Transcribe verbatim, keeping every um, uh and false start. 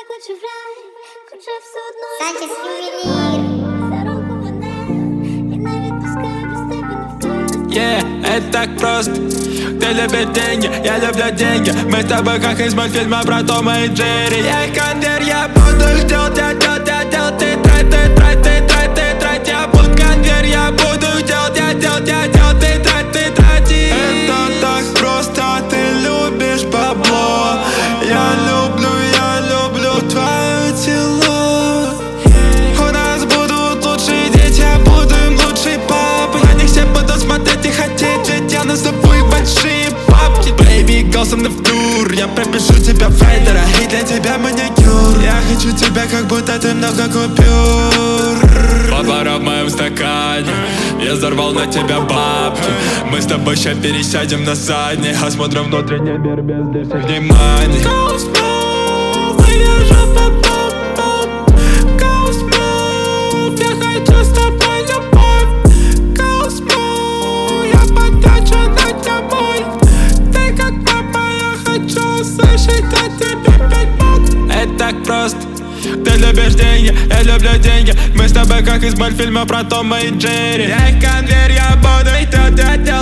хочу в рай, хочу в судну. Санчес ювелир. За руку мене, і не відпускаю без тебе не вкрив. Yeah, это так просто. Ты любишь деньги, я люблю деньги. Мы с тобой как из мультфильма про Тома и Джерри. Я конвейер, я буду их делать, делать, делать, делать, делать. Ты трать, ты трать, ты трать, ты трать. Я буду конвейер, я буду их делать, делать, делать, делать, делать. Ты трать, ты трати. Это так просто, ты любишь бабло. Я люблю, я люблю твое тело. У нас будут лучшие дети, я буду им лучший папа. На них все будут смотреть и хотеть, ведь я назову большие бабки. Baby, голосом на втур, я пропишу тебя в райдера, и для тебя маникюр. Я хочу тебя, как будто ты много купюр. Повара в моем стакане, я взорвал на тебя бабки. Мы с тобой ща пересядем на задний, осмотрим внутренний мир без лишних вниманий. Ghost move, я же по-бомбу. Ghost move, я хочу с тобой любовь. Ghost move, я потрачу на тобой. Ты как мама, я хочу услышать от тебя пять букв. Это так просто. Ты любишь деньги, я люблю деньги. Мы с тобой как из мультфильма про Тома и Джерри. Я их конвейер, я буду их делать, делать, делать.